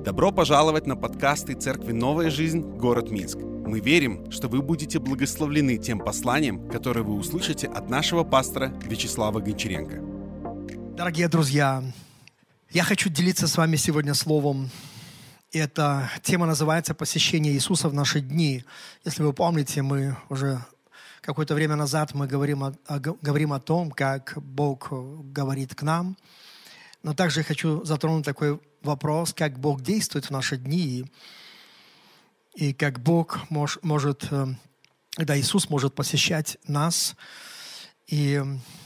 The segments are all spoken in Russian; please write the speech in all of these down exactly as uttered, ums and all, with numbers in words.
Добро пожаловать на подкасты Церкви «Новая жизнь», город Минск. Мы верим, что вы будете благословлены тем посланием, которое вы услышите от нашего пастора Вячеслава Гончаренко. Дорогие друзья, я хочу делиться с вами сегодня словом. Эта тема называется «Посещение Иисуса в наши дни». Если вы помните, мы уже какое-то время назад мы говорим о, о, говорим о том, как Бог говорит к нам. Но также я хочу затронуть такой вопрос, как Бог действует в наши дни, и как Бог мож, может, когда Иисус может посещать нас, и,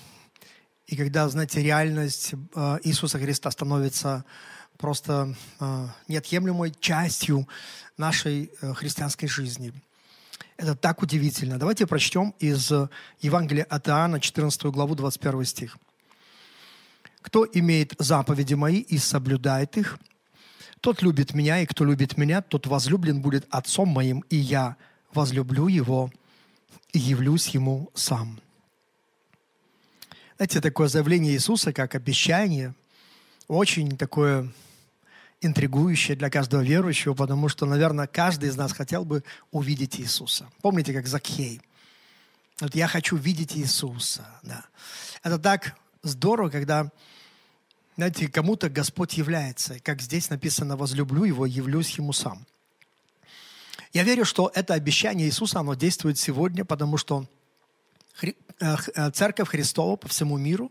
и когда, знаете, реальность Иисуса Христа становится просто неотъемлемой частью нашей христианской жизни. Это так удивительно. Давайте прочтем из Евангелия от Иоанна, четырнадцатую главу, двадцать первый стих. «Кто имеет заповеди мои и соблюдает их, тот любит меня, и кто любит меня, тот возлюблен будет Отцом моим, и я возлюблю его и явлюсь ему сам». Знаете, такое заявление Иисуса, как обещание, очень такое интригующее для каждого верующего, потому что, наверное, каждый из нас хотел бы увидеть Иисуса. Помните, как Закхей? Вот я хочу видеть Иисуса. Да. Это так здорово, когда, знаете, кому-то Господь является. Как здесь написано, возлюблю его, явлюсь ему сам. Я верю, что это обещание Иисуса, оно действует сегодня, потому что Хри... Церковь Христова по всему миру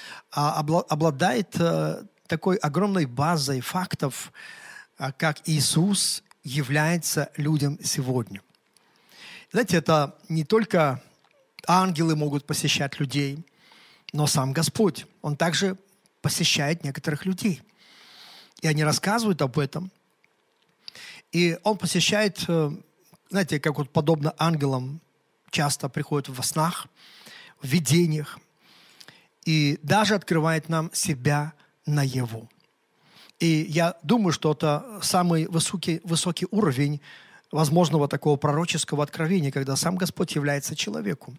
обладает такой огромной базой фактов, как Иисус является людям сегодня. Знаете, это не только ангелы могут посещать людей, но сам Господь, Он также посещает некоторых людей. И они рассказывают об этом. И Он посещает, знаете, как вот подобно ангелам, часто приходит во снах, в видениях, и даже открывает нам себя наяву. И я думаю, что это самый высокий, высокий уровень возможного такого пророческого откровения, когда сам Господь является человеку.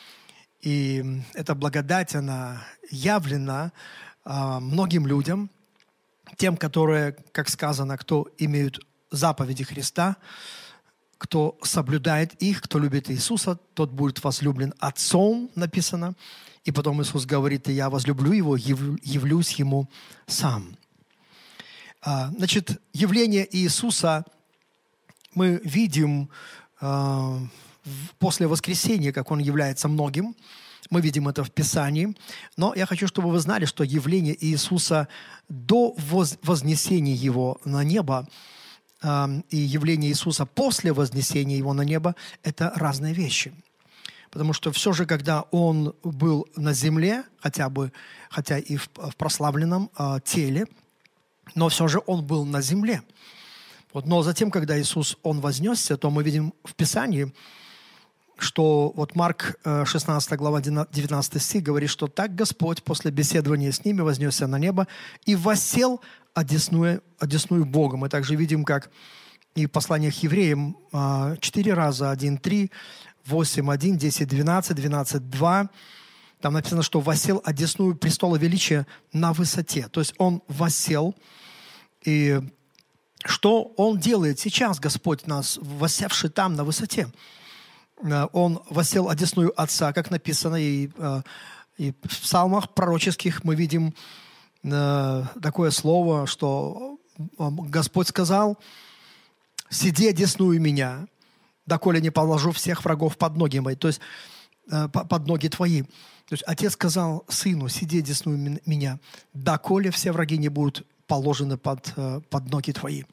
И эта благодать, она явлена а, многим людям, тем, которые, как сказано, кто имеют заповеди Христа, кто соблюдает их, кто любит Иисуса, тот будет возлюблен Отцом, написано. И потом Иисус говорит, и я возлюблю его, явлюсь ему сам. А, значит, явление Иисуса мы видим а, после воскресения, как Он является многим. Мы видим это в Писании. Но я хочу, чтобы вы знали, что явление Иисуса до вознесения Его на небо и явление Иисуса после вознесения Его на небо – это разные вещи. Потому что все же, когда Он был на земле, хотя бы, хотя и в, в прославленном э, теле, но все же Он был на земле. Вот, но затем, когда Иисус, Он вознесся, то мы видим в Писании, что вот Марк шестнадцатая глава девятнадцатый стих говорит, что так Господь после беседования с ними вознесся на небо и воссел одесную, одесную Бога. Мы также видим, как и в посланиях евреям четыре раза, один, три, восемь, один, десять, двенадцать, двенадцать, два. Там написано, что воссел одесную престола величия на высоте. То есть Он воссел. И что Он делает сейчас, Господь нас, воссевший там на высоте? Он воссел одесную Отца, как написано, и, и в псалмах пророческих мы видим такое слово, что Господь сказал, «Сиди одесную меня, доколе не положу всех врагов под ноги мои», то есть под ноги твои. То есть Отец сказал Сыну, «Сиди одесную меня, доколе все враги не будут положены под, под ноги твои».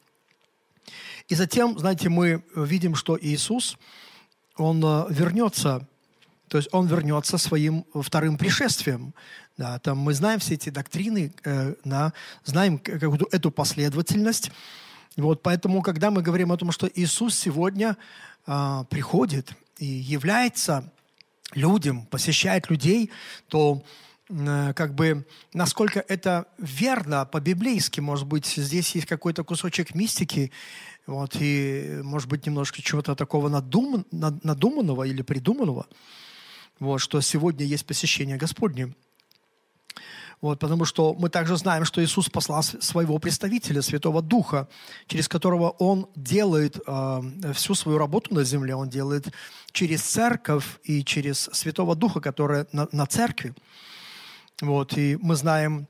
И затем, знаете, мы видим, что Иисус, Он вернется, то есть Он вернется своим вторым пришествием. Да, там мы знаем все эти доктрины, э, да, знаем какую-то эту последовательность. Вот, поэтому, когда мы говорим о том, что Иисус сегодня э, приходит и является людям, посещает людей, то э, как бы насколько это верно по-библейски, может быть, здесь есть какой-то кусочек мистики, вот, и, может быть, немножко чего-то такого надум, надуманного или придуманного, вот, что сегодня есть посещение Господне. Вот, потому что мы также знаем, что Иисус послал своего представителя, Святого Духа, через которого Он делает э, всю свою работу на земле. Он делает через церковь и через Святого Духа, который на, на церкви. Вот, и мы знаем,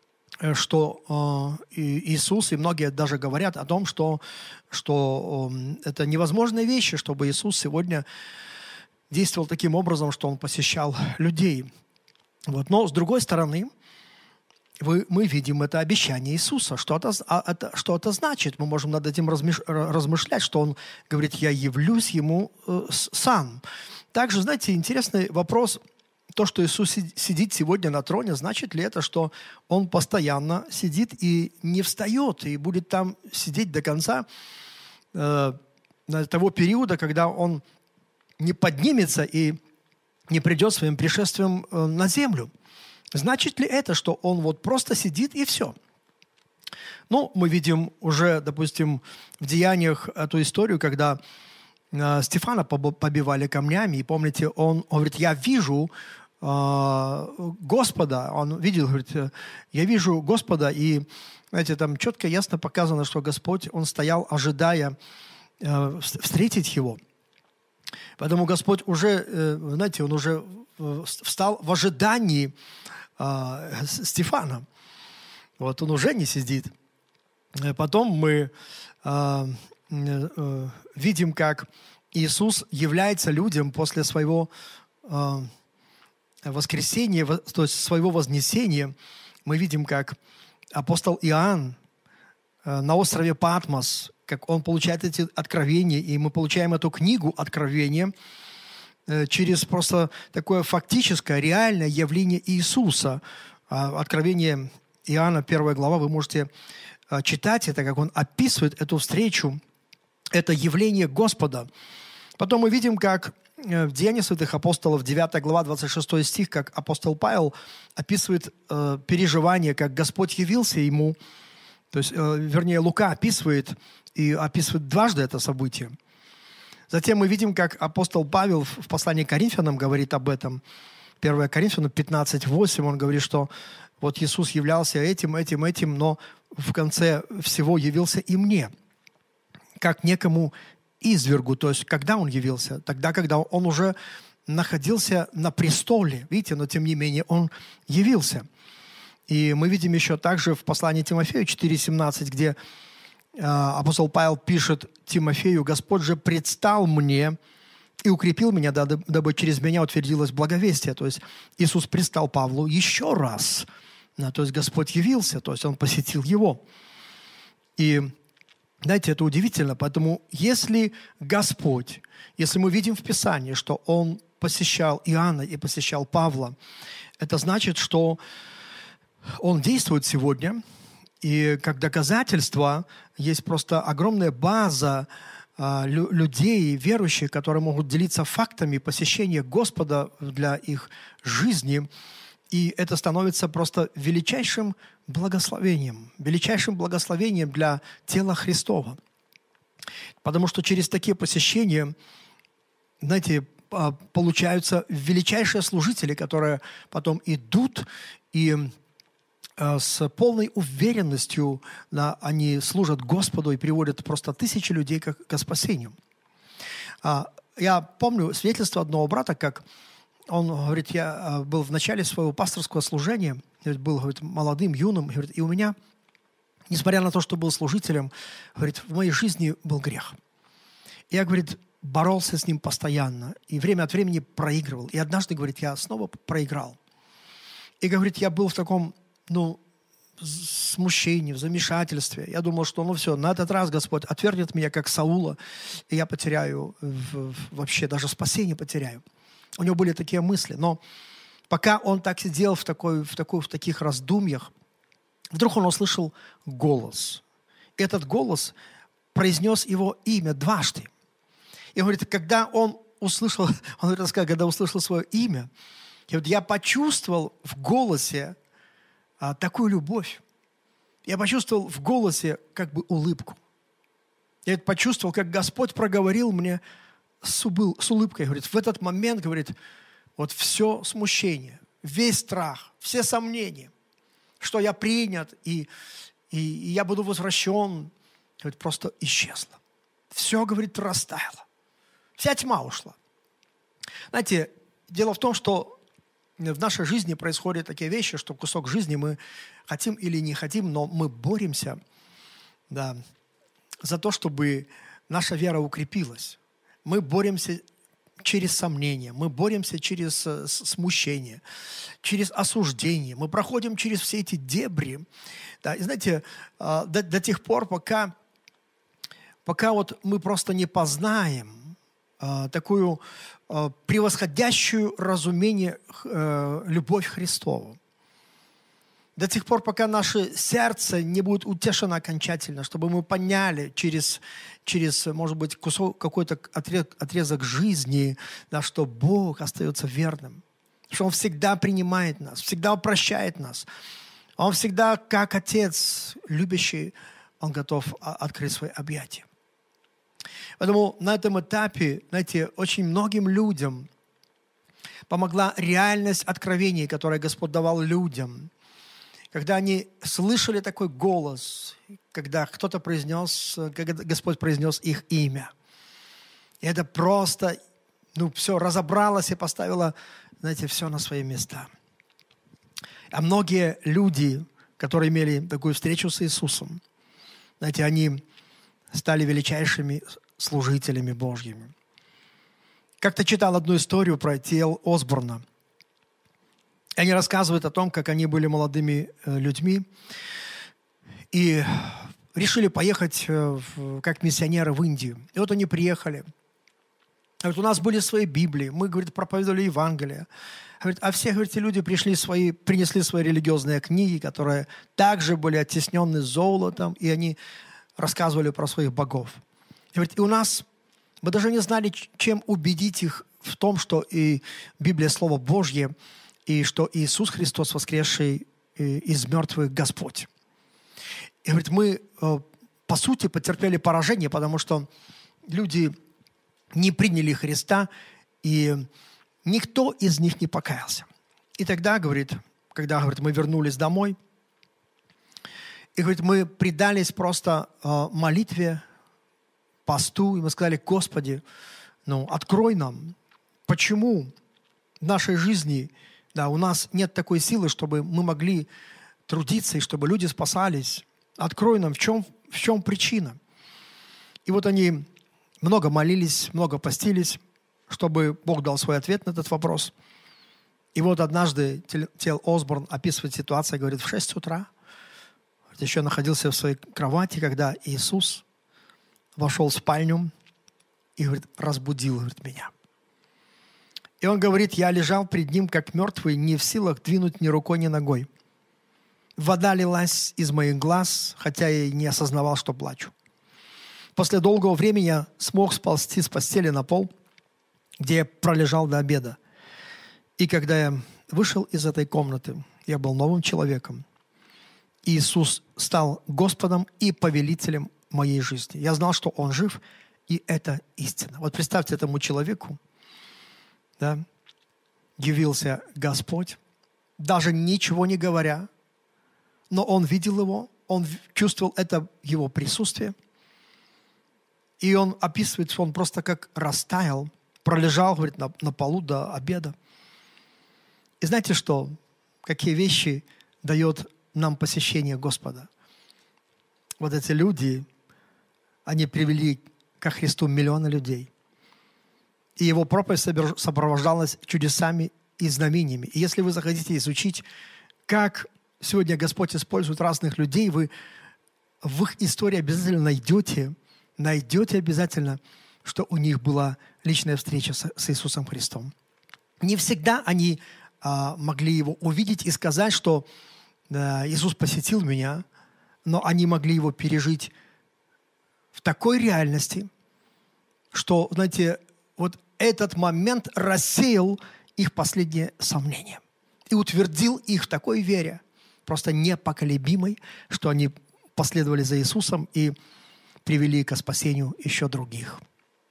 что э, Иисус, и многие даже говорят о том, что, что э, это невозможные вещи, чтобы Иисус сегодня действовал таким образом, что Он посещал людей. Вот. Но, с другой стороны, вы, мы видим это обещание Иисуса. Что это, это, что это значит? Мы можем над этим размышлять, что Он говорит, «Я явлюсь Ему э, сам». Также, знаете, интересный вопрос. То, что Иисус сидит сегодня на троне, значит ли это, что Он постоянно сидит и не встает, и будет там сидеть до конца э, того периода, когда Он не поднимется и не придет своим пришествием э, на землю? Значит ли это, что Он вот просто сидит и все? Ну, мы видим уже, допустим, в Деяниях эту историю, когда э, Стефана побивали камнями, и помните, он, он говорит, «Я вижу Господа», он видел, говорит, «Я вижу Господа», и, знаете, там четко, ясно показано, что Господь, Он стоял, ожидая э, встретить Его. Поэтому Господь уже, э, знаете, Он уже встал в ожидании э, Стефана. Вот Он уже не сидит. Потом мы э, э, видим, как Иисус является людям после своего э, воскресения, то есть своего вознесения. Мы видим, как апостол Иоанн на острове Патмос, как он получает эти откровения, и мы получаем эту книгу Откровения через просто такое фактическое, реальное явление Иисуса. Откровение Иоанна, первая глава, вы можете читать это, как он описывает эту встречу, это явление Господа. Потом мы видим, как в Деяниях святых апостолов, девятая глава, двадцать шестой стих, как апостол Павел описывает э, переживание, как Господь явился ему. То есть, э, вернее, Лука описывает, и описывает дважды это событие. Затем мы видим, как апостол Павел в послании к Коринфянам говорит об этом. первое Коринфянам пятнадцать восемь, он говорит, что вот Иисус являлся этим, этим, этим, но в конце всего явился и мне, как некому извергу. То есть, когда Он явился? Тогда, когда Он уже находился на престоле. Видите, но тем не менее Он явился. И мы видим еще также в послании Тимофею четыре семнадцать, где э, апостол Павел пишет Тимофею, «Господь же предстал мне и укрепил меня, дабы, дабы через меня утвердилось благовестие». То есть Иисус предстал Павлу еще раз. Да, то есть Господь явился, то есть Он посетил его. И знаете, это удивительно, поэтому если Господь, если мы видим в Писании, что Он посещал Иоанна и посещал Павла, это значит, что Он действует сегодня, и как доказательство есть просто огромная база а, лю- людей, верующих, которые могут делиться фактами посещения Господа для их жизни, и это становится просто величайшим благословением, величайшим благословением для тела Христова. Потому что через такие посещения, знаете, получаются величайшие служители, которые потом идут и с полной уверенностью да, они служат Господу и приводят просто тысячи людей к, к спасению. Я помню свидетельство одного брата, как он говорит, я был в начале своего пасторского служения, был, говорит, молодым, юным, говорит, и у меня, несмотря на то, что был служителем, говорит, в моей жизни был грех. Я, говорит, боролся с ним постоянно, и время от времени проигрывал. И однажды, говорит, я снова проиграл. И, говорит, я был в таком, ну, смущении, в замешательстве. Я думал, что, ну все, на этот раз Господь отвергнет меня, как Саула, и я потеряю, вообще даже спасение потеряю. У него были такие мысли. Но пока он так сидел в, такой, в, такой, в таких раздумьях, вдруг он услышал голос. Этот голос произнес его имя дважды. И говорит, когда он услышал, он говорит, когда услышал свое имя, я почувствовал в голосе а, такую любовь. Я почувствовал в голосе как бы улыбку. Я почувствовал, как Господь проговорил мне с, убыл, с улыбкой. Говорит, в этот момент, говорит, вот все смущение, весь страх, все сомнения, что я принят, и, и, и я буду возвращен, говорит, просто исчезло. Все, говорит, растаяло. Вся тьма ушла. Знаете, дело в том, что в нашей жизни происходят такие вещи, что кусок жизни мы хотим или не хотим, но мы боремся, да, за то, чтобы наша вера укрепилась. Мы боремся через сомнения, мы боремся через смущение, через осуждение. Мы проходим через все эти дебри. Да, и знаете, до, до тех пор, пока, пока вот мы просто не познаем такую превосходящую разумение любовь Христову. До тех пор, пока наше сердце не будет утешено окончательно, чтобы мы поняли через, через может быть, кусок, какой-то отрезок жизни, да, что Бог остается верным, что Он всегда принимает нас, всегда прощает нас. Он всегда, как Отец любящий, Он готов открыть свои объятия. Поэтому на этом этапе, знаете, очень многим людям помогла реальность откровений, которое Господь давал людям. Когда они слышали такой голос, когда кто-то произнес, когда Господь произнес их имя. И это просто, ну, все разобралось и поставило, знаете, все на свои места. А многие люди, которые имели такую встречу с Иисусом, знаете, они стали величайшими служителями Божьими. Как-то читал одну историю про Ти Эл Осборна. Они рассказывают о том, как они были молодыми людьми и решили поехать как миссионеры в Индию. И вот они приехали. Говорят, у нас были свои Библии, мы, говорит, проповедовали Евангелие. Говорит, а все, говорит, люди пришли свои, принесли свои религиозные книги, которые также были оттеснены золотом, и они рассказывали про своих богов. И, говорит, и у нас, мы даже не знали, чем убедить их в том, что и Библия – Слово Божье, и что Иисус Христос, воскресший из мертвых, Господь. И, говорит, мы, по сути, потерпели поражение, потому что люди не приняли Христа, и никто из них не покаялся. И тогда, говорит, когда, говорит, мы вернулись домой, и, говорит, мы предались просто молитве, посту, и мы сказали, Господи, ну, открой нам, почему в нашей жизни, да, у нас нет такой силы, чтобы мы могли трудиться, и чтобы люди спасались. Открой нам, в чем, в чем причина. И вот они много молились, много постились, чтобы Бог дал свой ответ на этот вопрос. И вот однажды Ти Эл Осборн описывает ситуацию, говорит, в шесть утра, еще находился в своей кровати, когда Иисус вошел в спальню и, говорит, разбудил, говорит, меня. И он говорит, я лежал пред ним, как мертвый, не в силах двинуть ни рукой, ни ногой. Вода лилась из моих глаз, хотя я и не осознавал, что плачу. После долгого времени я смог сползти с постели на пол, где я пролежал до обеда. И когда я вышел из этой комнаты, я был новым человеком. Иисус стал Господом и повелителем моей жизни. Я знал, что Он жив, и это истина. Вот представьте этому человеку, да, явился Господь, даже ничего не говоря, но он видел Его, он чувствовал это Его присутствие, и он описывает, что он просто как растаял, пролежал, говорит, на, на полу до обеда. И знаете что? Какие вещи дает нам посещение Господа? Вот эти люди, они привели ко Христу миллионы людей. И Его проповедь сопровождалась чудесами и знамениями. И если вы захотите изучить, как сегодня Господь использует разных людей, вы в их истории обязательно найдете, найдете обязательно, что у них была личная встреча с, с Иисусом Христом. Не всегда они а, могли Его увидеть и сказать, что да, Иисус посетил меня, но они могли Его пережить в такой реальности, что, знаете, вот этот момент рассеял их последние сомнения и утвердил их в такой вере, просто непоколебимой, что они последовали за Иисусом и привели к спасению еще других.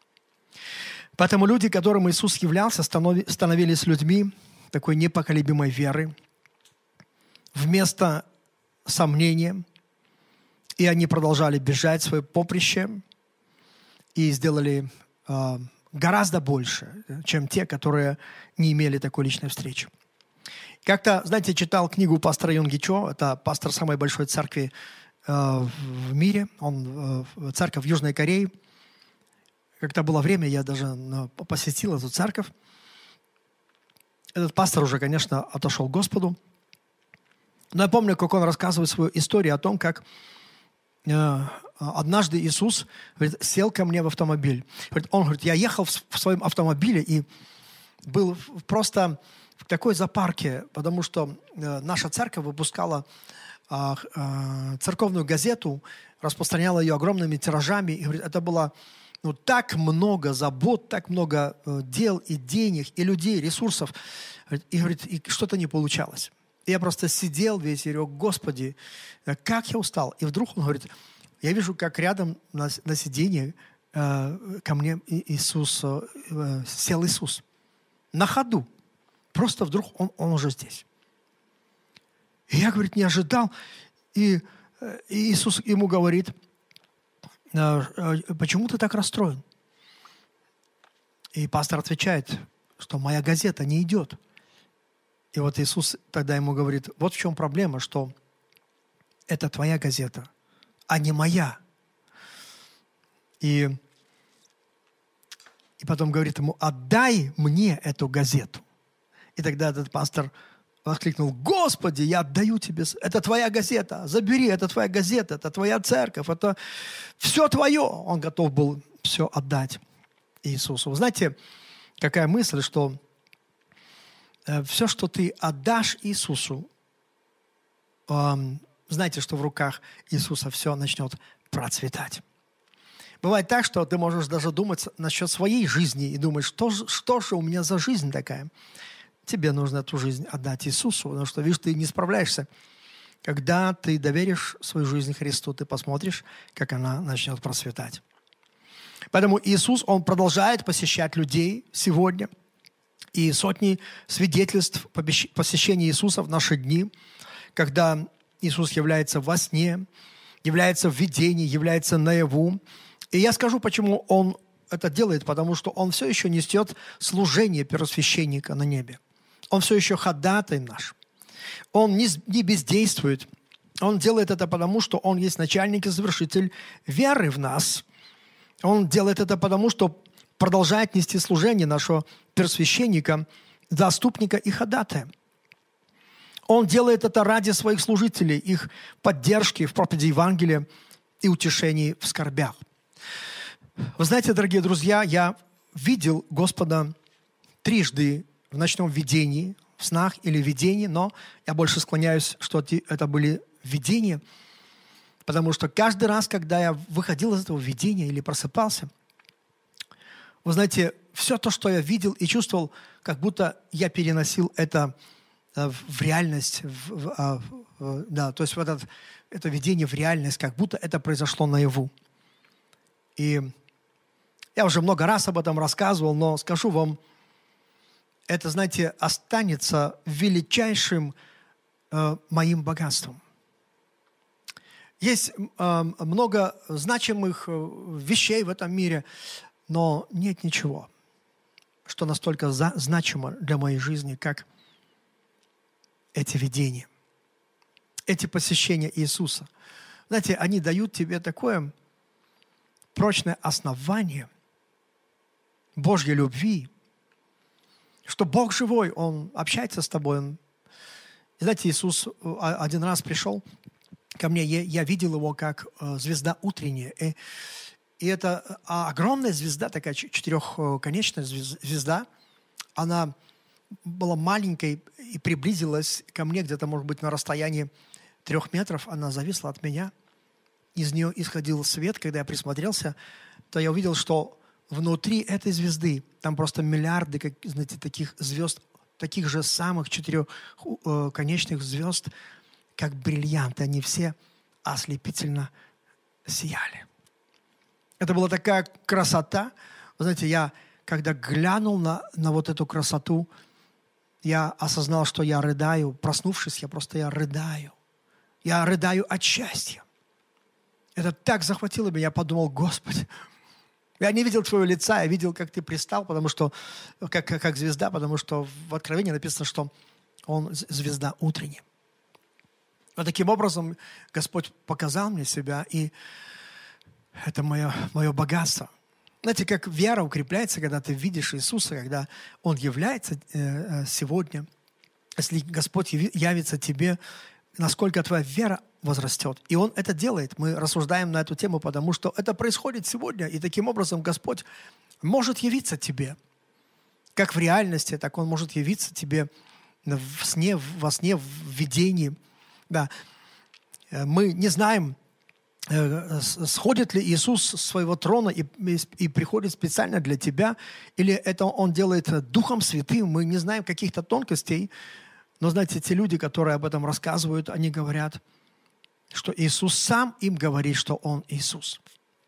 Поэтому люди, которым Иисус являлся, становились людьми такой непоколебимой веры. Вместо сомнения, и они продолжали бежать в свое поприще и сделали э, гораздо больше, чем те, которые не имели такой личной встречи. Как-то, знаете, читал книгу пастора Йонги Чо, это пастор самой большой церкви э, в мире, он э, церковь в Южной Корее. Как-то было время, я даже э, посетил эту церковь. Этот пастор уже, конечно, отошел к Господу. Но я помню, как он рассказывает свою историю о том, как э, однажды Иисус, говорит, сел ко мне в автомобиль. Говорит, он говорит, я ехал в, в своем автомобиле и был просто в такой запарке, потому что э, наша церковь выпускала э, э, церковную газету, распространяла ее огромными тиражами. И говорит, это было ну, так много забот, так много э, дел и денег, и людей, ресурсов. И говорит, и что-то не получалось. И я просто сидел весь и говорю, Господи, как я устал. И вдруг он говорит, я вижу, как рядом на, на сиденье э, ко мне Иисус, э, сел Иисус. На ходу. Просто вдруг он, он уже здесь. И я, говорит, не ожидал. И, и Иисус ему говорит, почему ты так расстроен? И пастор отвечает, что моя газета не идет. И вот Иисус тогда ему говорит, вот в чем проблема, что это твоя газета, а не моя. И, и потом говорит ему, отдай мне эту газету. И тогда этот пастор воскликнул, Господи, я отдаю тебе, это твоя газета, забери, это твоя газета, это твоя церковь, это все твое. Он готов был все отдать Иисусу. Вы знаете, какая мысль, что э, все, что ты отдашь Иисусу, э, знаете, что в руках Иисуса все начнет процветать. Бывает так, что ты можешь даже думать насчет своей жизни и думать, что, что же у меня за жизнь такая. Тебе нужно эту жизнь отдать Иисусу, потому что, видишь, ты не справляешься. Когда ты доверишь свою жизнь Христу, ты посмотришь, как она начнет процветать. Поэтому Иисус, Он продолжает посещать людей сегодня. И сотни свидетельств посещения Иисуса в наши дни, когда Иисус является во сне, является в видении, является наяву. И я скажу, почему Он это делает, потому что Он все еще несет служение первосвященника на небе. Он все еще ходатай наш. Он не, не бездействует. Он делает это потому, что Он есть начальник и завершитель веры в нас. Он делает это потому, что продолжает нести служение нашего первосвященника, заступника и ходатая. Он делает это ради своих служителей, их поддержки в проповеди Евангелия и утешении в скорбях. Вы знаете, дорогие друзья, я видел Господа трижды в ночном видении, в снах или видении, но я больше склоняюсь, что это были видения, потому что каждый раз, когда я выходил из этого видения или просыпался, вы знаете, все то, что я видел и чувствовал, как будто я переносил это в реальность, в, в, в, да, то есть в этот, это видение в реальность, как будто это произошло наяву. И я уже много раз об этом рассказывал, но скажу вам, это, знаете, останется величайшим э, моим богатством. Есть э, много значимых э, вещей в этом мире, но нет ничего, что настолько за, значимо для моей жизни, как эти видения, эти посещения Иисуса. Знаете, они дают тебе такое прочное основание Божьей любви, что Бог живой, Он общается с тобой. Он... И знаете, Иисус один раз пришел ко мне, я видел Его как звезда утренняя. И, и это огромная звезда, такая четырехконечная звезда. Она была маленькой и приблизилась ко мне где-то, может быть, на расстоянии трех метров. Она зависла от меня. Из нее исходил свет. Когда я присмотрелся, то я увидел, что внутри этой звезды, там просто миллиарды, как, знаете, таких звезд, таких же самых четырехконечных звезд, как бриллианты. Они все ослепительно сияли. Это была такая красота. Вы знаете, я, когда глянул на, на вот эту красоту, я осознал, что я рыдаю. Проснувшись, я просто я рыдаю. Я рыдаю от счастья. Это так захватило меня, я подумал, Господи, я не видел твоего лица, я видел, как ты пристал, потому что, как, как, как звезда, потому что в Откровении написано, что он звезда утренняя. Вот таким образом Господь показал мне себя, и это мое, мое богатство. Знаете, как вера укрепляется, когда ты видишь Иисуса, когда Он является э, сегодня. Если Господь явится тебе, насколько твоя вера возрастет. И Он это делает. Мы рассуждаем на эту тему, потому что это происходит сегодня. И таким образом Господь может явиться тебе. Как в реальности, так Он может явиться тебе в сне, во сне, в видении. Да. Мы не знаем, сходит ли Иисус с своего трона и, и, и приходит специально для тебя, или это Он делает Духом Святым. Мы не знаем каких-то тонкостей. Но, знаете, те люди, которые об этом рассказывают, они говорят, что Иисус сам им говорит, что Он Иисус.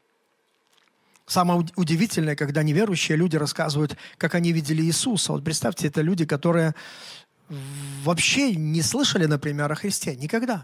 Самое удивительное, когда неверующие люди рассказывают, как они видели Иисуса. Вот представьте, это люди, которые вообще не слышали, например, о Христе. Никогда.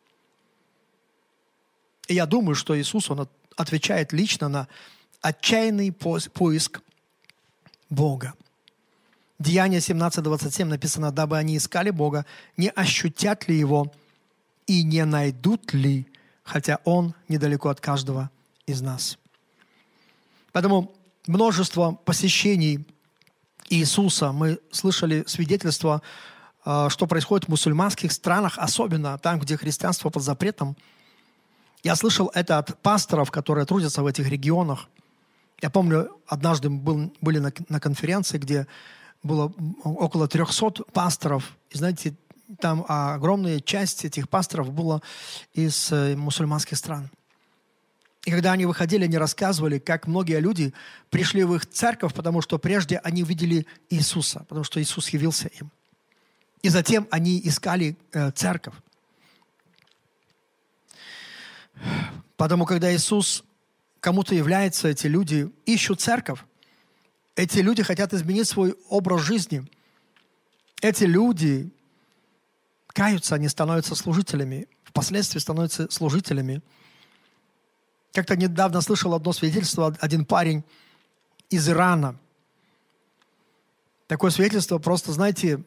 И я думаю, что Иисус, Он отвечает лично на отчаянный поиск Бога. Деяния семнадцать двадцать семь написано, дабы они искали Бога, не ощутят ли Его и не найдут ли, хотя Он недалеко от каждого из нас. Поэтому множество посещений Иисуса, мы слышали свидетельства, что происходит в мусульманских странах, особенно там, где христианство под запретом. Я слышал это от пасторов, которые трудятся в этих регионах. Я помню, однажды был, были на, на конференции, где было около трехсот пасторов. И знаете, там огромная часть этих пасторов была из мусульманских стран. И когда они выходили, они рассказывали, как многие люди пришли в их церковь, потому что прежде они видели Иисуса, потому что Иисус явился им. И затем они искали э, церковь. Потому когда Иисус кому-то является, эти люди ищут церковь. Эти люди хотят изменить свой образ жизни. Эти люди каются, они становятся служителями. Впоследствии становятся служителями. Как-то недавно слышал одно свидетельство, один парень из Ирана. Такое свидетельство просто, знаете,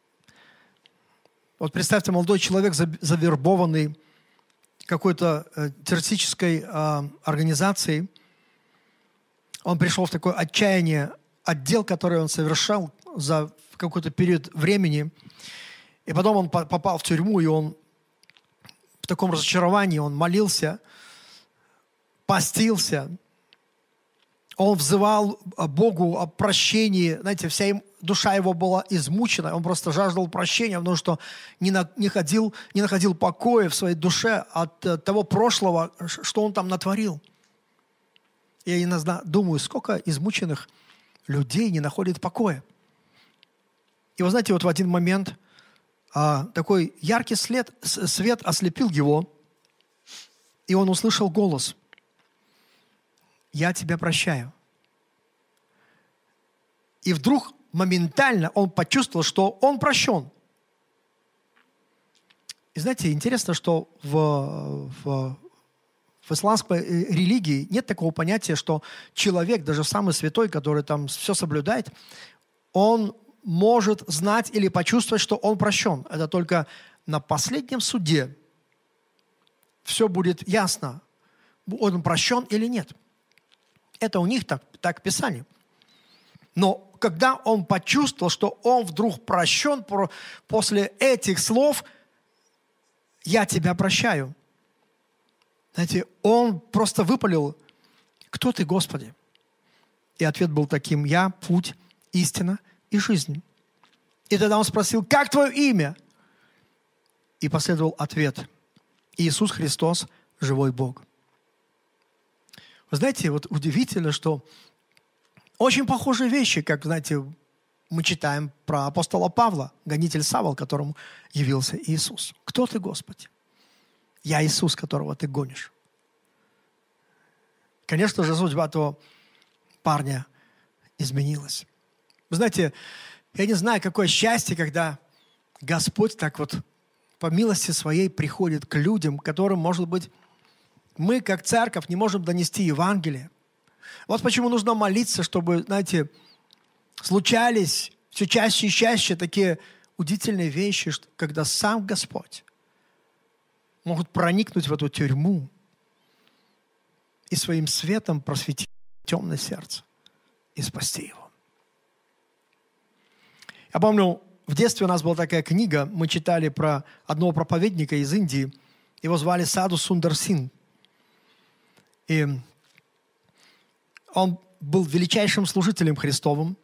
вот представьте, молодой человек, завербованный какой-то э, террористической э, организацией. Он пришел в такое отчаяние, отдел, который он совершал за какой-то период времени. И потом он попал в тюрьму, и он в таком разочаровании, он молился, постился. Он взывал Богу о прощении. Знаете, вся им, душа его была измучена. Он просто жаждал прощения, потому что не, на, не, ходил, не находил покоя в своей душе от, от того прошлого, что он там натворил. Я иногда думаю, сколько измученных людей не находит покоя. И вы знаете, вот в один момент а, такой яркий след, свет ослепил его, и он услышал голос: «Я тебя прощаю». И вдруг моментально он почувствовал, что он прощен. И знаете, интересно, что в, в, в исламской религии нет такого понятия, что человек, даже самый святой, который там все соблюдает, он может знать или почувствовать, что он прощен. Это только на последнем суде все будет ясно, он прощен или нет. Это у них так, так Писание. Но когда он почувствовал, что он вдруг прощен после этих слов, «Я тебя прощаю», знаете, он просто выпалил: «Кто ты, Господи?» И ответ был таким: «Я путь, истина и жизнь». И тогда он спросил: «Как твое имя?» И последовал ответ: «Иисус Христос, живой Бог». Вы знаете, вот удивительно, что очень похожие вещи, как, знаете, мы читаем про апостола Павла, гонитель Савл, которому явился Иисус. «Кто ты, Господи?» «Я Иисус, которого ты гонишь». Конечно же, судьба этого парня изменилась. Вы знаете, я не знаю, какое счастье, когда Господь так вот по милости своей приходит к людям, которым, может быть, мы, как церковь, не можем донести Евангелие. Вот почему нужно молиться, чтобы, знаете, случались все чаще и чаще такие удивительные вещи, когда сам Господь может проникнуть в эту тюрьму и своим светом просветить темное сердце и спасти его. Я помню, в детстве у нас была такая книга, мы читали про одного проповедника из Индии, его звали Саду Сундар Синг. И он был величайшим служителем Христовым,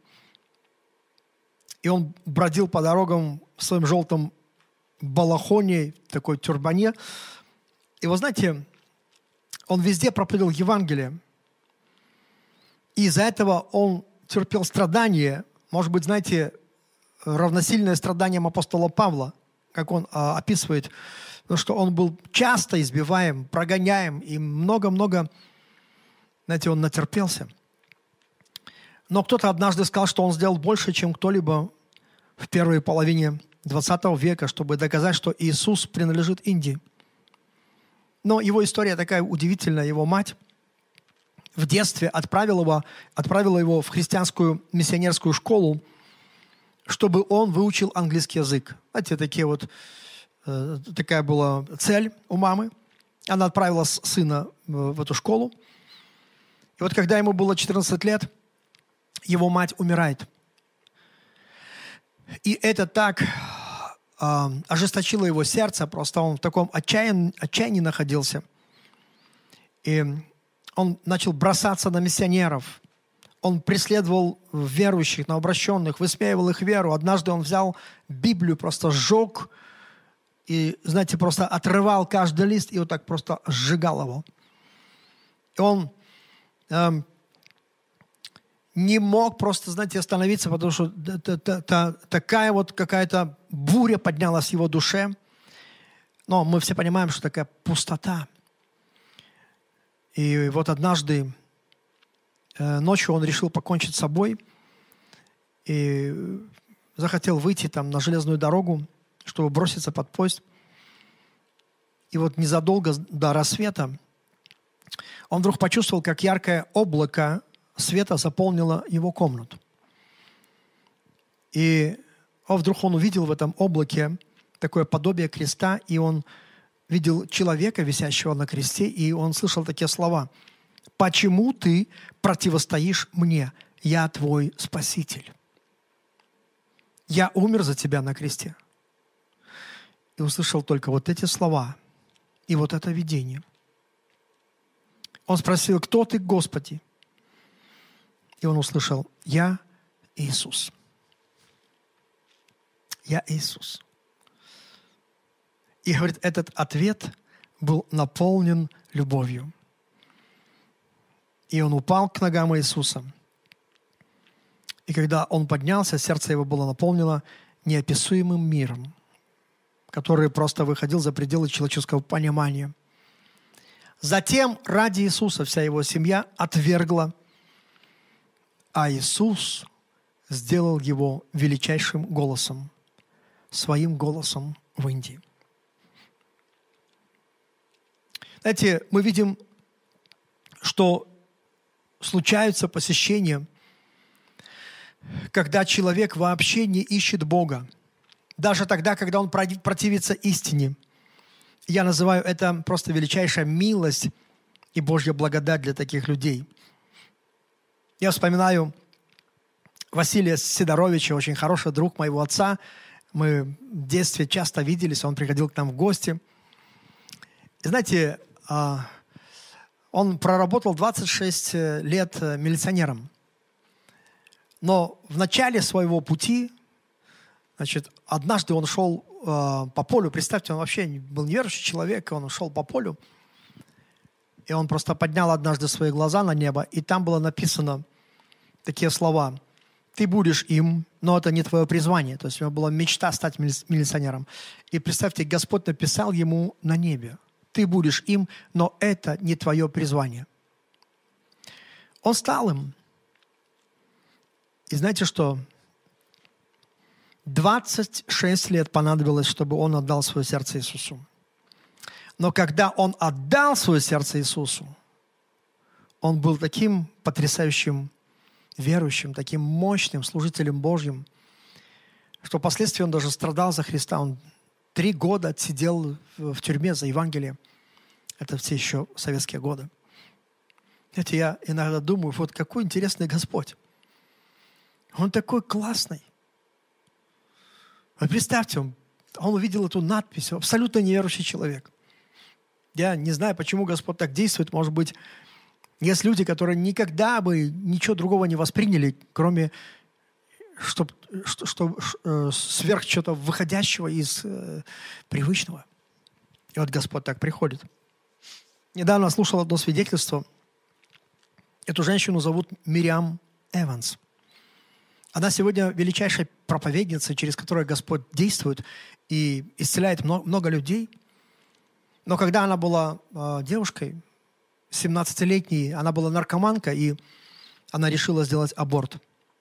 и он бродил по дорогам в своем желтом балахоне, такой тюрбане. И вы знаете, он везде проповедовал Евангелие. И из-за этого он терпел страдания, может быть, знаете, равносильное страданиям апостола Павла, как он а, описывает, потому что он был часто избиваем, прогоняем, и много-много, знаете, он натерпелся. Но кто-то однажды сказал, что он сделал больше, чем кто-либо в первой половине двадцатого века, чтобы доказать, что Иисус принадлежит Индии. Но его история такая удивительная. Его мать в детстве отправила его, отправила его в христианскую миссионерскую школу, чтобы он выучил английский язык. Знаете, такие вот, э, такая была цель у мамы. Она отправила сына в эту школу. И вот когда ему было четырнадцать лет, его мать умирает. И это так э, ожесточило его сердце, просто он в таком отчаянии, отчаянии находился. И он начал бросаться на миссионеров. Он преследовал верующих, новообращенных, высмеивал их веру. Однажды он взял Библию, просто сжег и, знаете, просто отрывал каждый лист и вот так просто сжигал его. И он э, не мог просто, знаете, остановиться, потому что такая вот какая-то буря поднялась в его душе. Но мы все понимаем, что такая пустота. И вот однажды э, ночью он решил покончить с собой и захотел выйти там на железную дорогу, чтобы броситься под поезд. И вот незадолго до рассвета он вдруг почувствовал, как яркое облако света заполнило его комнату. И он вдруг он увидел в этом облаке такое подобие креста, и он видел человека, висящего на кресте, и он слышал такие слова: «Почему ты противостоишь мне? Я твой Спаситель. Я умер за тебя на кресте». И услышал только вот эти слова и вот это видение. Он спросил: «Кто ты, Господи?» И он услышал: «Я Иисус. Я Иисус». И, говорит, этот ответ был наполнен любовью. И он упал к ногам Иисуса. И когда он поднялся, сердце его было наполнено неописуемым миром, который просто выходил за пределы человеческого понимания. Затем ради Иисуса вся его семья отвергла, а Иисус сделал его величайшим голосом, своим голосом в Индии. Знаете, мы видим, что случаются посещения, когда человек вообще не ищет Бога. Даже тогда, когда он противится истине. Я называю это просто величайшая милость и Божья благодать для таких людей. Я вспоминаю Василия Сидоровича, очень хороший друг моего отца. Мы в детстве часто виделись, он приходил к нам в гости. И знаете, он проработал двадцать шесть лет милиционером. Но в начале своего пути, значит, однажды он шел э, по полю. Представьте, он вообще был неверующий человек, он шел по полю. И он просто поднял однажды свои глаза на небо, и там было написано такие слова: «Ты будешь им, но это не твое призвание». То есть у него была мечта стать милиционером. И представьте, Господь написал ему на небе: «Ты будешь им, но это не твое призвание». Он стал им. И знаете что? двадцать шесть лет понадобилось, чтобы он отдал свое сердце Иисусу. Но когда он отдал свое сердце Иисусу, он был таким потрясающим верующим, таким мощным служителем Божьим, что впоследствии он даже страдал за Христа. Он три года отсидел в тюрьме за Евангелие. Это все еще советские годы. Знаете, я иногда думаю, вот какой интересный Господь. Он такой классный. Вы представьте, он, он увидел эту надпись, абсолютно неверующий человек. Я не знаю, почему Господь так действует. Может быть, есть люди, которые никогда бы ничего другого не восприняли, кроме что, что, что, э, сверх чего-то выходящего из э, привычного. И вот Господь так приходит. Недавно слушал одно свидетельство. Эту женщину зовут Мириам Эванс. Она сегодня величайшая проповедница, через которую Господь действует и исцеляет много, много людей. Но когда она была э, девушкой, семнадцатилетней, она была наркоманка, и она решила сделать аборт.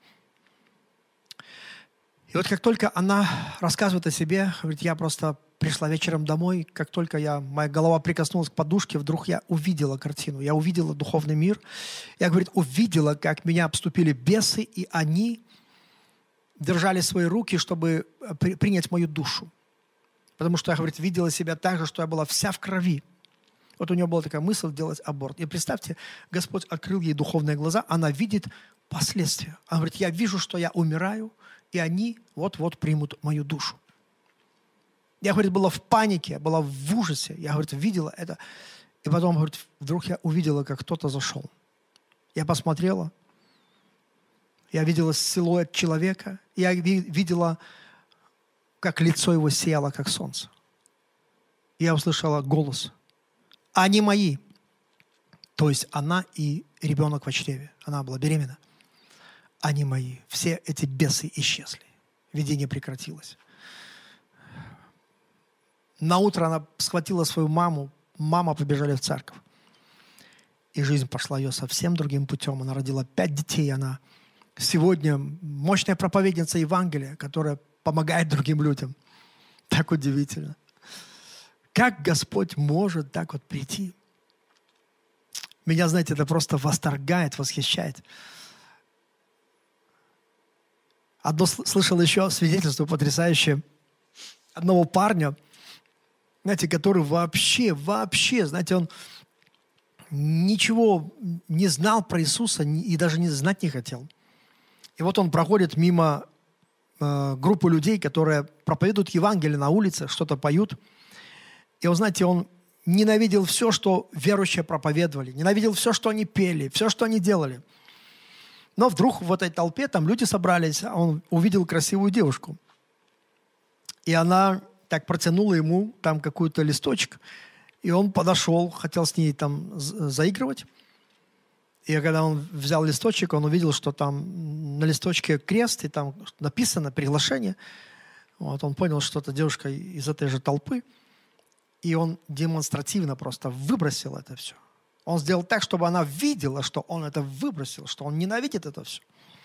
И вот как только она рассказывает о себе, говорит, я просто пришла вечером домой, как только я, моя голова прикоснулась к подушке, вдруг я увидела картину, я увидела духовный мир. Я, говорит, увидела, как меня обступили бесы, и они держали свои руки, чтобы при, принять мою душу. Потому что я, говорит, видела себя так же, что я была вся в крови. Вот у нее была такая мысль делать аборт. И представьте, Господь открыл ей духовные глаза, она видит последствия. Она говорит, я вижу, что я умираю, и они вот-вот примут мою душу. Я, говорит, была в панике, была в ужасе. Я, говорит, видела это. И потом, говорит, вдруг я увидела, как кто-то зашел. Я посмотрела. Я видела силуэт человека. Я видела, как лицо его сияло, как солнце. Я услышала голос. Они мои. То есть она и ребенок в чреве. Она была беременна. Они мои. Все эти бесы исчезли. Видение прекратилось. На утро она схватила свою маму. Мама побежали в церковь. И жизнь пошла ее совсем другим путем. Она родила пять детей. Она сегодня мощная проповедница Евангелия, которая помогает другим людям. Так удивительно. Как Господь может так вот прийти? Меня, знаете, это просто восторгает, восхищает. Одно слышал еще свидетельство потрясающее одного парня, знаете, который вообще, вообще, знаете, он ничего не знал про Иисуса и даже не знать не хотел. И вот он проходит мимо э, группы людей, которые проповедуют Евангелие на улице, что-то поют. И вы знаете, он ненавидел все, что верующие проповедовали, ненавидел все, что они пели, все, что они делали. Но вдруг в этой толпе там люди собрались, а он увидел красивую девушку. И она так протянула ему там какой-то листочек, и он подошел, хотел с ней там заигрывать. И когда он взял листочек, он увидел, что там на листочке крест, и там написано приглашение. Вот, он понял, что это девушка из этой же толпы. И он демонстративно просто выбросил это все. Он сделал так, чтобы она видела, что он это выбросил, что он ненавидит это все.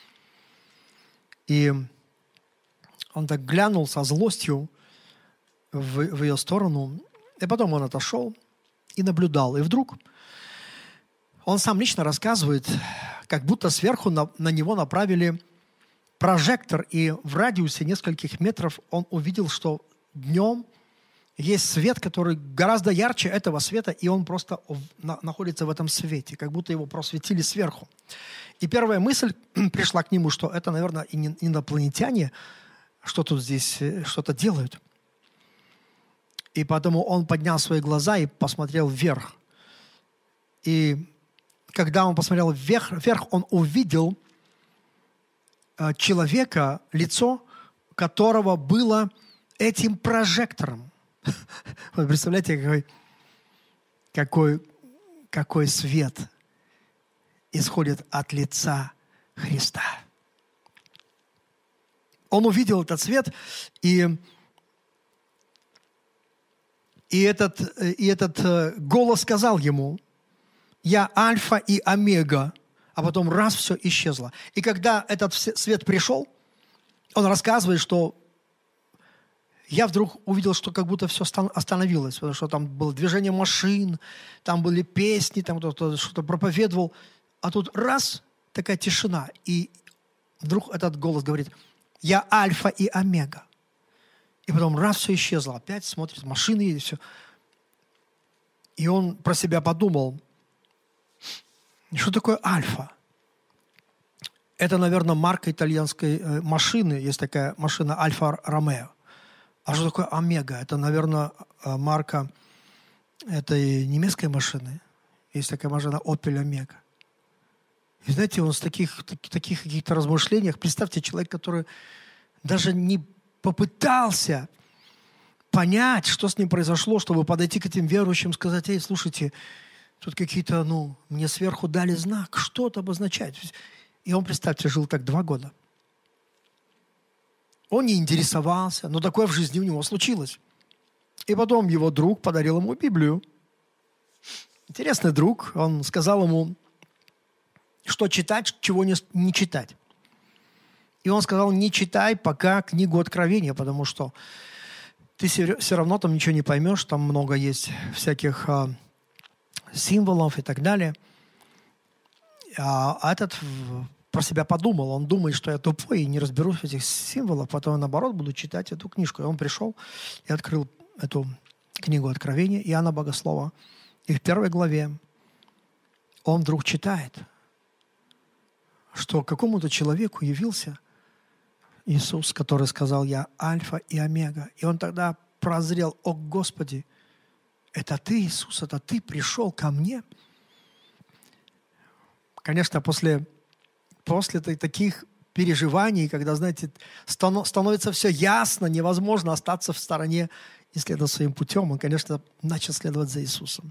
И он так глянул со злостью в, в ее сторону. И потом он отошел и наблюдал. И вдруг он сам лично рассказывает, как будто сверху на, на него направили прожектор. И в радиусе нескольких метров он увидел, что днем есть свет, который гораздо ярче этого света, и он просто на, находится в этом свете, как будто его просветили сверху. И первая мысль пришла к нему, что это, наверное, инопланетяне, что тут здесь что-то делают. И поэтому он поднял свои глаза и посмотрел вверх. И когда он посмотрел вверх, вверх он увидел человека, лицо которого было этим прожектором. Вы представляете, какой, какой, какой свет исходит от лица Христа. Он увидел этот свет, и, и, этот, и этот голос сказал ему: «Я Альфа и Омега», а потом раз все исчезло. И когда этот свет пришел, он рассказывает, что я вдруг увидел, что как будто все остановилось, потому что там было движение машин, там были песни, там кто-то что-то проповедовал, а тут раз, такая тишина, и вдруг этот голос говорит: «Я альфа и омега». И потом раз, все исчезло, опять смотрит, машины едут, все. И он про себя подумал: что такое альфа? Это, наверное, марка итальянской машины, есть такая машина Альфа Ромео. А что такое омега? Это, наверное, марка этой немецкой машины. Есть такая машина Opel Omega. И знаете, он с таких, таких каких-то размышлениях, представьте, человек, который даже не попытался понять, что с ним произошло, чтобы подойти к этим верующим, сказать: эй, слушайте, тут какие-то, ну, мне сверху дали знак, что это обозначает. И он, представьте, жил так два года. Он не интересовался, но такое в жизни у него случилось. И потом его друг подарил ему Библию. Интересный друг, он сказал ему, что читать, чего не, не читать. И он сказал: не читай пока книгу Откровения, потому что ты все равно там ничего не поймешь, там много есть всяких а, символов и так далее. А этот про себя подумал, он думает, что я тупой и не разберусь в этих символах, потом я, наоборот, буду читать эту книжку. И он пришел и открыл эту книгу Откровения Иоанна Богослова. И в первой главе он вдруг читает, что какому-то человеку явился Иисус, который сказал: «Я Альфа и Омега». И он тогда прозрел: «О, Господи, это Ты, Иисус, это Ты пришел ко мне». Конечно, после, после таких переживаний, когда, знаете, становится все ясно, невозможно остаться в стороне и следовать своим путем, он, конечно, начал следовать за Иисусом.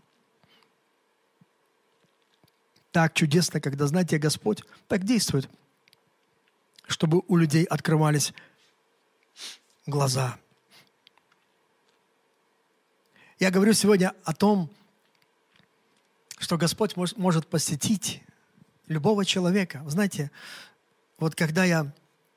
Так чудесно, когда, знаете, Господь так действует, чтобы у людей открывались глаза. Я говорю сегодня о том, что Господь может посетить любого человека. Вы знаете, вот когда я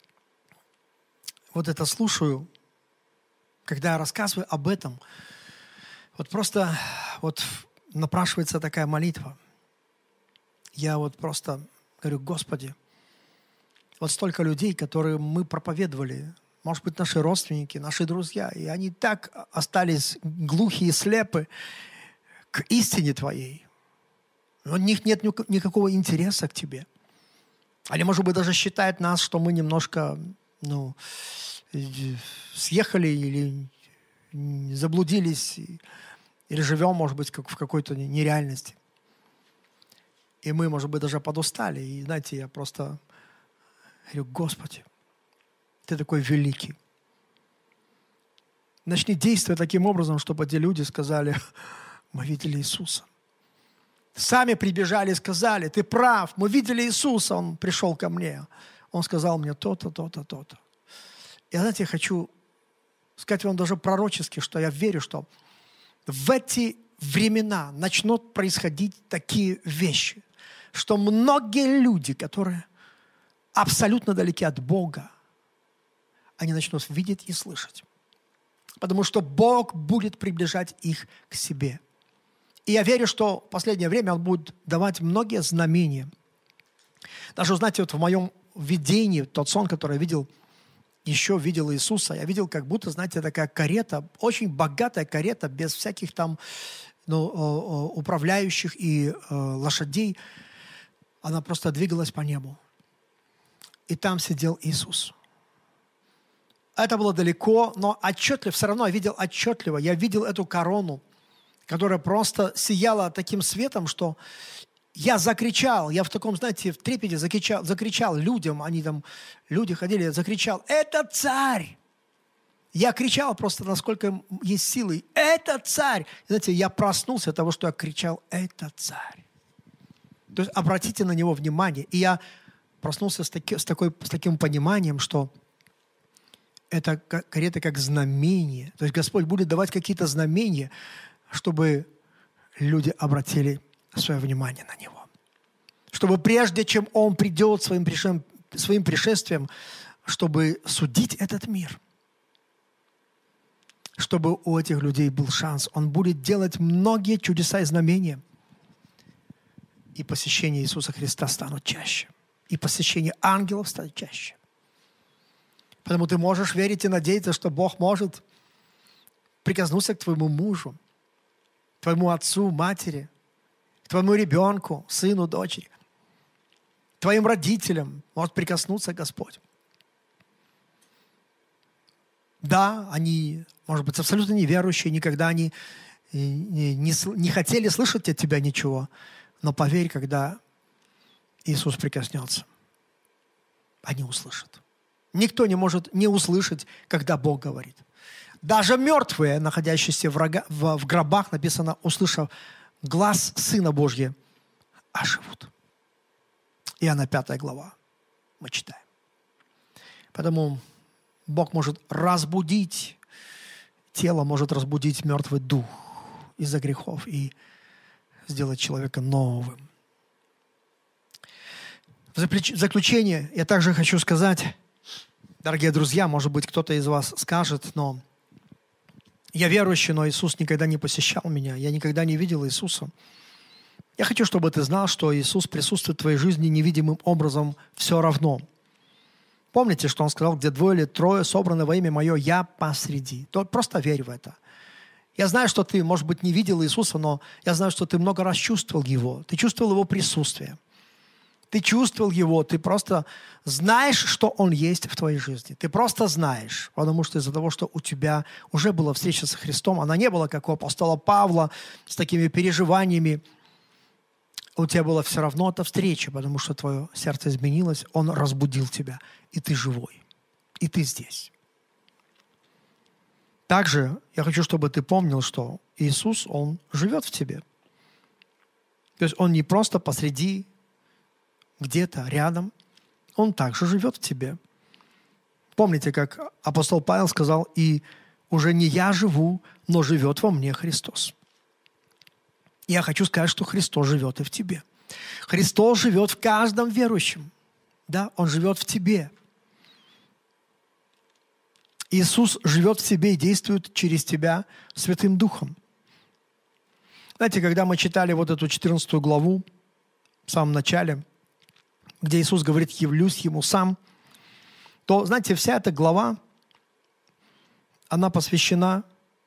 вот это слушаю, когда я рассказываю об этом, вот просто вот напрашивается такая молитва. Я вот просто говорю: Господи, вот столько людей, которые мы проповедовали, может быть, наши родственники, наши друзья, и они так остались глухие и слепы к истине Твоей. У них нет никакого интереса к Тебе. Они, может быть, даже считают нас, что мы немножко, ну, съехали или заблудились, или живем, может быть, как в какой-то нереальности. И мы, может быть, даже подустали. И, знаете, я просто говорю: Господи, Ты такой великий. Начни действовать таким образом, чтобы эти люди сказали: мы видели Иисуса. Сами прибежали и сказали: ты прав, мы видели Иисуса, Он пришел ко мне. Он сказал мне то-то, то-то, то-то. И, знаете, я хочу сказать вам даже пророчески, что я верю, что в эти времена начнут происходить такие вещи, что многие люди, которые абсолютно далеки от Бога, они начнут видеть и слышать. Потому что Бог будет приближать их к себе. И я верю, что в последнее время Он будет давать многие знамения. Даже, знаете, вот в моем видении, тот сон, который я видел, еще видел Иисуса, я видел, как будто, знаете, такая карета, очень богатая карета, без всяких там, ну, управляющих и э, лошадей. Она просто двигалась по небу. И там сидел Иисус. Это было далеко, но отчетливо, все равно я видел отчетливо. Я видел эту корону, которая просто сияла таким светом, что я закричал. Я в таком, знаете, в трепете закричал, закричал людям. Они там, люди ходили, я закричал: это царь! Я кричал просто, насколько есть силы. Это царь! Знаете, я проснулся от того, что я кричал: это царь! То есть обратите на него внимание. И я проснулся с, таки, с, такой, с таким пониманием, что это карета как знамение. То есть Господь будет давать какие-то знамения, чтобы люди обратили свое внимание на Него. Чтобы прежде, чем Он придет своим, пришествием, своим пришествием, чтобы судить этот мир. чтобы у этих людей был шанс. Он будет делать многие чудеса и знамения. И посещение Иисуса Христа станут чаще. И посещение ангелов станет чаще. Поэтому ты можешь верить и надеяться, что Бог может прикоснуться к твоему мужу, к твоему отцу, матери, к твоему ребенку, сыну, дочери, к твоим родителям может прикоснуться Господь. Да, они, может быть, абсолютно неверующие, никогда они не, не, не хотели слышать от тебя ничего, но поверь, когда Иисус прикоснется, они услышат. Никто не может не услышать, когда Бог говорит. Даже мертвые, находящиеся в, рога, в, в гробах, написано, услышав глас Сына Божьего, оживут. Иоанна пятая глава мы читаем. Поэтому Бог может разбудить, тело может разбудить мертвый дух из-за грехов и сделать человека новым. В заключение я также хочу сказать, дорогие друзья, может быть, кто-то из вас скажет, но я верующий, но Иисус никогда не посещал меня, я никогда не видел Иисуса. Я хочу, чтобы ты знал, что Иисус присутствует в твоей жизни невидимым образом все равно. Помните, что Он сказал, где двое или трое собраны во имя Мое, Я посреди. То просто верь в это. Я знаю, что ты, может быть, не видел Иисуса, но я знаю, что ты много раз чувствовал Его. Ты чувствовал Его присутствие. Ты чувствовал Его, ты просто знаешь, что Он есть в твоей жизни. Ты просто знаешь, потому что из-за того, что у тебя уже была встреча со Христом, она не была, как у апостола Павла, с такими переживаниями. У тебя была все равно эта встреча, потому что твое сердце изменилось, Он разбудил тебя, и ты живой, и ты здесь. Также я хочу, чтобы ты помнил, что Иисус, Он живет в тебе. То есть Он не просто посреди, где-то рядом, Он также живет в тебе. Помните, как апостол Павел сказал, «И уже не я живу, но живет во мне Христос». Я хочу сказать, что Христос живет и в тебе. Христос живет в каждом верующем. Да, Он живет в тебе. Иисус живет в тебе и действует через тебя Святым Духом. Знаете, когда мы читали вот эту четырнадцатую главу, в самом начале, где Иисус говорит, явлюсь Ему сам, то, знаете, вся эта глава, она посвящена,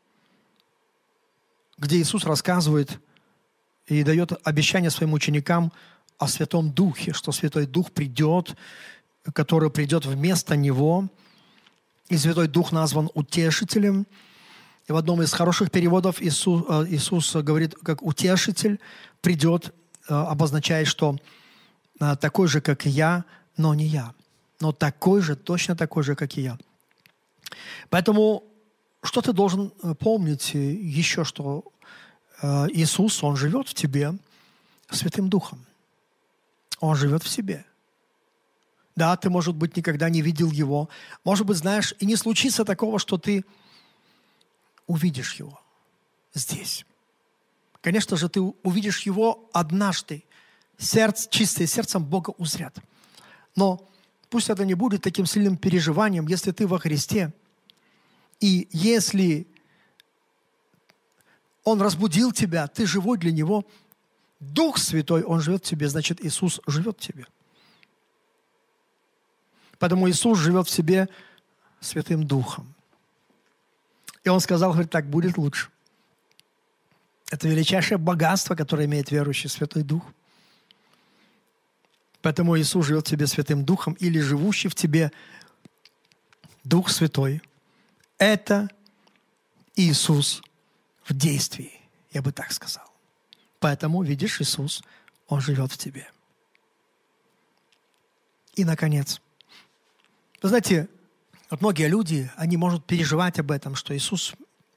где Иисус рассказывает и дает обещание своим ученикам о Святом Духе, что Святой Дух придет, который придет вместо Него. И Святой Дух назван утешителем. И в одном из хороших переводов Иисус, Иисус говорит, как утешитель придет, обозначает, что такой же, как и я, но не я. Но такой же, точно такой же, как и я. Поэтому что ты должен помнить еще, что Иисус, Он живет в тебе Святым Духом. Он живет в себе. Да, ты, может быть, никогда не видел Его. Может быть, знаешь, и не случится такого, что ты увидишь Его здесь. Конечно же, ты увидишь Его однажды. Сердце, чистое сердцем Бога узрят. Но пусть это не будет таким сильным переживанием, если ты во Христе. И если Он разбудил тебя, ты живой для Него, Дух Святой, Он живет в тебе, значит, Иисус живет в тебе. Поэтому Иисус живет в себе Святым Духом. И Он сказал, говорит, так будет лучше. Это величайшее богатство, которое имеет верующий, Святой Дух. Поэтому Иисус живет в тебе Святым Духом, или живущий в тебе Дух Святой. Это Иисус в действии, я бы так сказал. Поэтому, видишь, Иисус, Он живет в тебе. И, наконец, вы знаете, вот многие люди, они могут переживать об этом, что Иисус,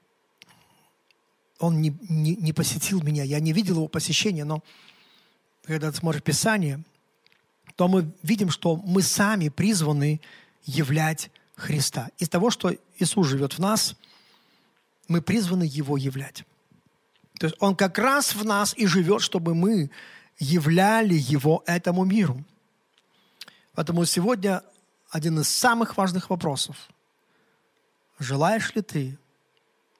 Он не, не, не посетил меня, я не видел Его посещения, но когда ты смотришь Писание, то мы видим, что мы сами призваны являть Христа. Из того, что Иисус живет в нас, мы призваны Его являть. То есть Он как раз в нас и живет, чтобы мы являли Его этому миру. Поэтому сегодня один из самых важных вопросов. Желаешь ли ты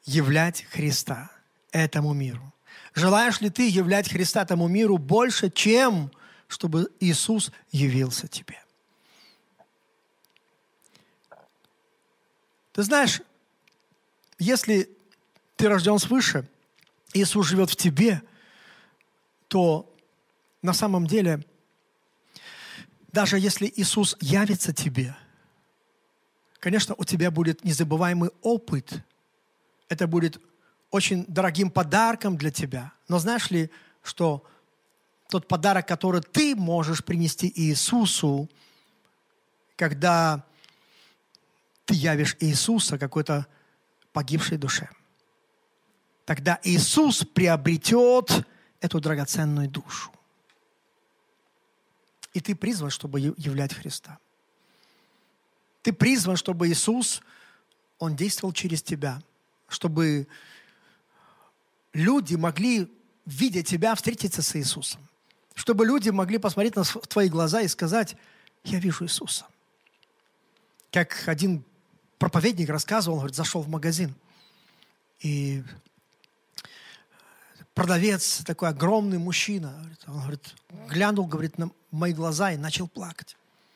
являть Христа этому миру? Желаешь ли ты являть Христа этому миру больше, чем чтобы Иисус явился тебе? Ты знаешь, если ты рожден свыше, Иисус живет в тебе, то на самом деле, даже если Иисус явится тебе, конечно, у тебя будет незабываемый опыт. Это будет очень дорогим подарком для тебя. Но знаешь ли, что тот подарок, который ты можешь принести Иисусу, когда ты явишь Иисуса какой-то погибшей душе, тогда Иисус приобретет эту драгоценную душу. И ты призван, чтобы являть Христа. Ты призван, чтобы Иисус, Он действовал через тебя, чтобы люди могли, видя тебя, встретиться с Иисусом. Чтобы люди могли посмотреть на твои глаза и сказать: я вижу Иисуса. Как один проповедник рассказывал, он говорит, зашел в магазин, и продавец, такой огромный мужчина, он говорит, глянул, говорит, на мои глаза и начал плакать.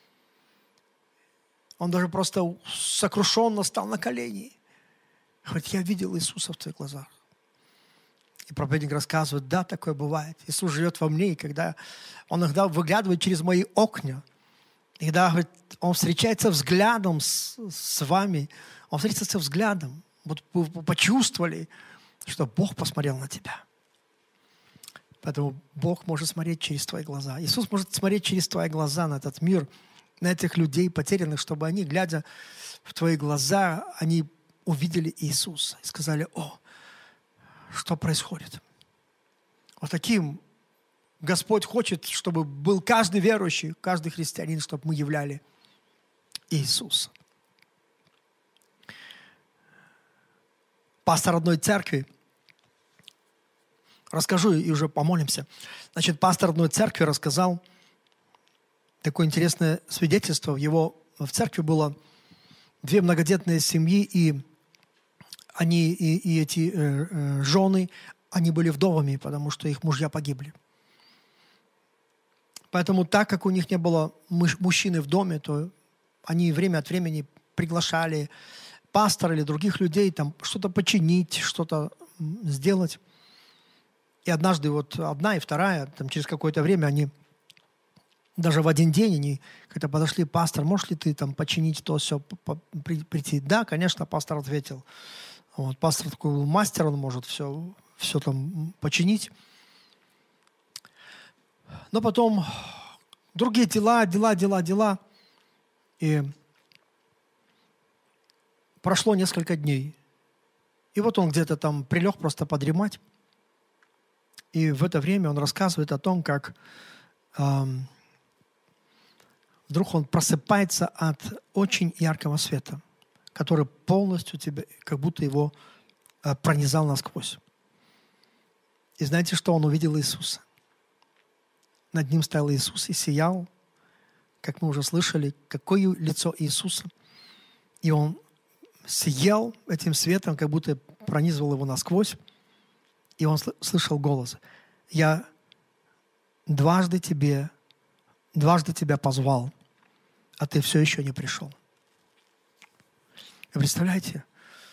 Он даже просто сокрушенно стал на колени. Говорит, я видел Иисуса в твоих глазах. И проповедник рассказывает, да, такое бывает. Иисус живет во мне, и когда Он иногда выглядывает через мои окна, и когда, говорит, Он встречается взглядом с, с вами, Он встретится взглядом. Вот вы почувствовали, что Бог посмотрел на тебя. Поэтому Бог может смотреть через твои глаза. Иисус может смотреть через твои глаза на этот мир, на этих людей потерянных, чтобы они, глядя в твои глаза, они увидели Иисуса и сказали, о, что происходит? Вот таким Господь хочет, чтобы был каждый верующий, каждый христианин, чтобы мы являли Иисуса. Пастор одной церкви, расскажу и уже помолимся. Значит, пастор одной церкви рассказал такое интересное свидетельство. Его в церкви было две многодетные семьи, и они, и, и эти э, э, жены, они были вдовами, потому что их мужья погибли. Поэтому так как у них не было мужчины в доме, то они время от времени приглашали пастора или других людей там что-то починить, что-то сделать. И однажды вот одна и вторая, там через какое-то время они, даже в один день они когда подошли, пастор, можешь ли ты там починить то, все, прийти? Да, конечно, пастор ответил. Вот, пастор такой был мастер, он может все, все там починить. Но потом другие дела, дела, дела, дела. И прошло несколько дней. И вот он где-то там прилег просто подремать. И в это время он рассказывает о том, как эм, вдруг он просыпается от очень яркого света, который полностью тебя, как будто его э, пронизал насквозь. И знаете, что он увидел Иисуса? Над ним стоял Иисус и сиял, как мы уже слышали, какое лицо Иисуса. И он сиял этим светом, как будто пронизывал его насквозь. И он слышал голос. Я дважды тебе, дважды тебя позвал, а ты все еще не пришел. Вы представляете?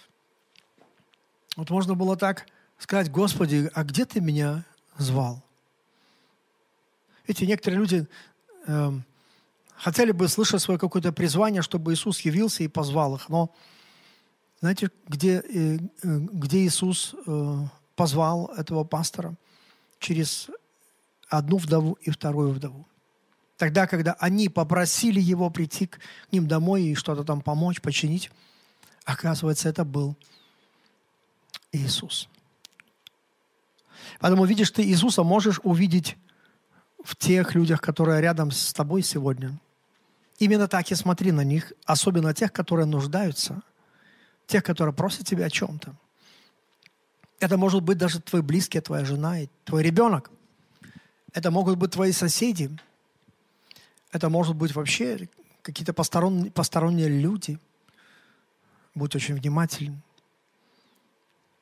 Вот можно было так сказать, Господи, а где ты меня звал? Видите, некоторые люди э, хотели бы слышать свое какое-то призвание, чтобы Иисус явился и позвал их. Но знаете, где, э, где Иисус э, позвал этого пастора? Через одну вдову и вторую вдову. Тогда, когда они попросили его прийти к ним домой и что-то там помочь, починить, оказывается, это был Иисус. Поэтому, видишь, ты Иисуса можешь увидеть в тех людях, которые рядом с тобой сегодня. Именно так и смотри на них, особенно тех, которые нуждаются, тех, которые просят тебя о чем-то. Это может быть даже твои близкие, твоя жена и твой ребенок. Это могут быть твои соседи. Это может быть вообще какие-то посторонние, посторонние люди. Будь очень внимателен.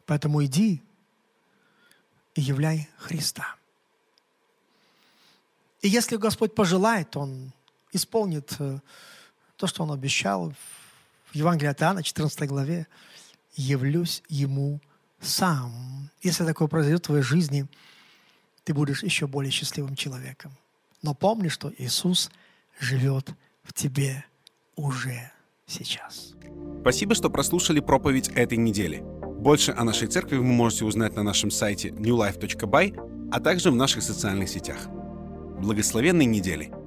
Поэтому иди и являй Христа. И если Господь пожелает, Он исполнит то, что Он обещал в Евангелии от Иоанна, четырнадцатой главе. «Явлюсь Ему сам». Если такое произойдет в твоей жизни, ты будешь еще более счастливым человеком. Но помни, что Иисус живет в тебе уже сейчас. Спасибо, что прослушали проповедь этой недели. Больше о нашей церкви вы можете узнать на нашем сайте нью лайф точка бай, а также в наших социальных сетях. Благословенной недели!